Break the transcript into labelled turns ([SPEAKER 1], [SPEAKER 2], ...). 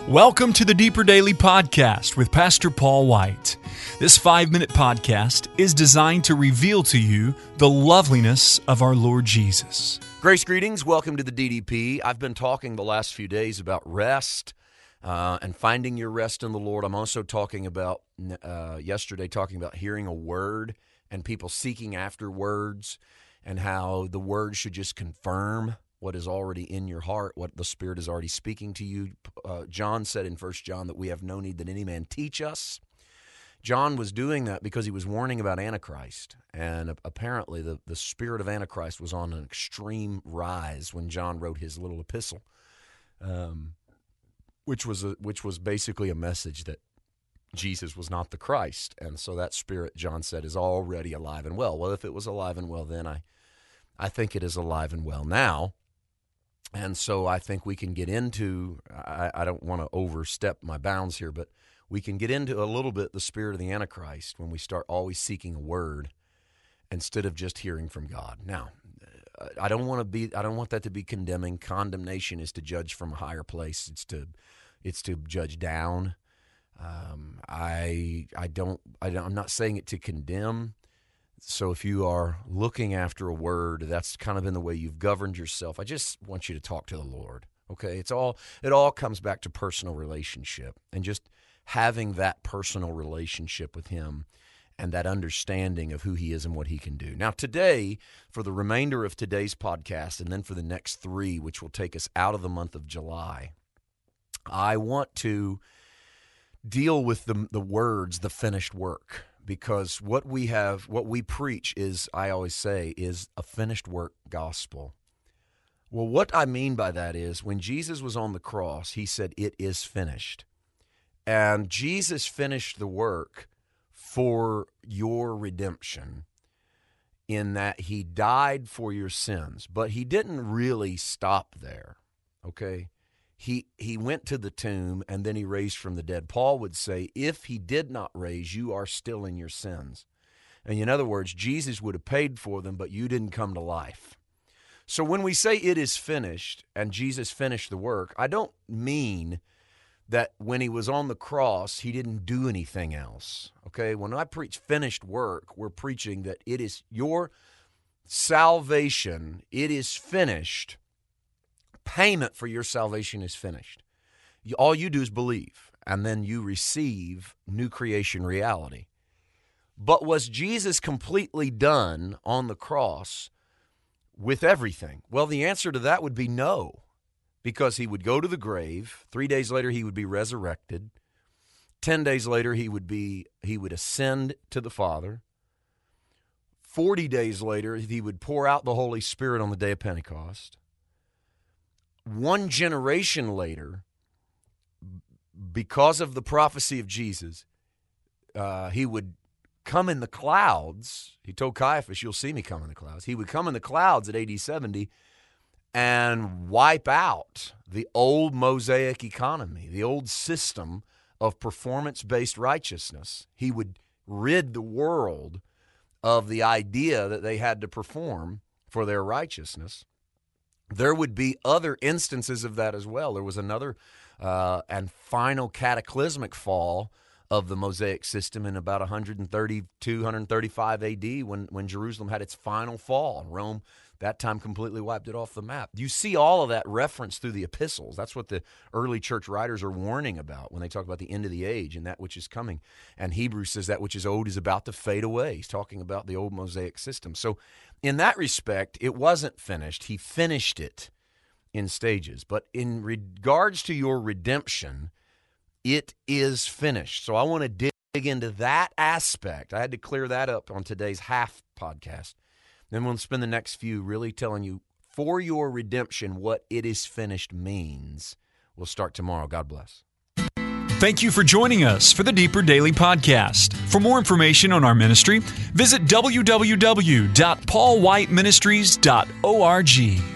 [SPEAKER 1] Welcome to the Deeper Daily Podcast with Pastor Paul White. This 5-minute podcast is designed to reveal to you the loveliness of our Lord Jesus.
[SPEAKER 2] Grace greetings. Welcome to the DDP. I've been talking the last few days about rest and finding your rest in the Lord. I'm also talking about, yesterday, talking about hearing a word and people seeking after words and how the word should just confirm what is already in your heart, what the Spirit is already speaking to you. John said in 1 John that we have no need that any man teach us. John was doing that because he was warning about Antichrist, and apparently the spirit of Antichrist was on an extreme rise when John wrote his little epistle, which was basically a message that Jesus was not the Christ, and so that spirit, John said, is already alive and well. Well, if it was alive and well then, I think it is alive and well now. And so I think we can get into, I don't want to overstep my bounds here, but we can get into a little bit the spirit of the Antichrist when we start always seeking a word instead of just hearing from God. Now, I don't want that to be condemning. Condemnation is to judge from a higher place. It's to judge down. I'm not saying it to condemn. So if you are looking after a word, that's kind of in the way you've governed yourself. I just want you to talk to the Lord, okay? It all comes back to personal relationship and just having that personal relationship with Him and that understanding of who He is and what He can do. Now today, for the remainder of today's podcast and then for the next 3, which will take us out of the month of July, I want to deal with the words, the finished work. Because what we preach is, I always say, is a finished work gospel. Well, what I mean by that is when Jesus was on the cross, He said, "It is finished." And Jesus finished the work for your redemption in that He died for your sins. But He didn't really stop there, okay? He went to the tomb and then He raised from the dead. Paul would say, if He did not raise, you are still in your sins. And in other words, Jesus would have paid for them, but you didn't come to life. So when we say it is finished and Jesus finished the work, I don't mean that when He was on the cross, He didn't do anything else. Okay? When I preach finished work, we're preaching that it is your salvation, it is finished. Payment for your salvation is finished. All you do is believe, and then you receive new creation reality. But was Jesus completely done on the cross with everything? Well, the answer to that would be no, because He would go to the grave. 3 days later, He would be resurrected. 10 days later, He would ascend to the Father. 40 days later, He would pour out the Holy Spirit on the day of Pentecost. 1 generation later, because of the prophecy of Jesus, He would come in the clouds. He told Caiaphas, "You'll see me come in the clouds." He would come in the clouds at AD 70 and wipe out the old Mosaic economy, the old system of performance-based righteousness. He would rid the world of the idea that they had to perform for their righteousness. There would be other instances of that as well. There was another and final cataclysmic fall of the Mosaic system in about 132, 135 AD when Jerusalem had its final fall. Rome, that time, completely wiped it off the map. You see all of that reference through the epistles. That's what the early church writers are warning about when they talk about the end of the age and that which is coming. And Hebrews says that which is old is about to fade away. He's talking about the old Mosaic system. So in that respect, it wasn't finished. He finished it in stages. But in regards to your redemption, it is finished. So I want to dig into that aspect. I had to clear that up on today's half podcast. Then we'll spend the next few really telling you for your redemption what it is finished means. We'll start tomorrow. God bless.
[SPEAKER 1] Thank you for joining us for the Deeper Daily Podcast. For more information on our ministry, visit www.paulwhiteministries.org.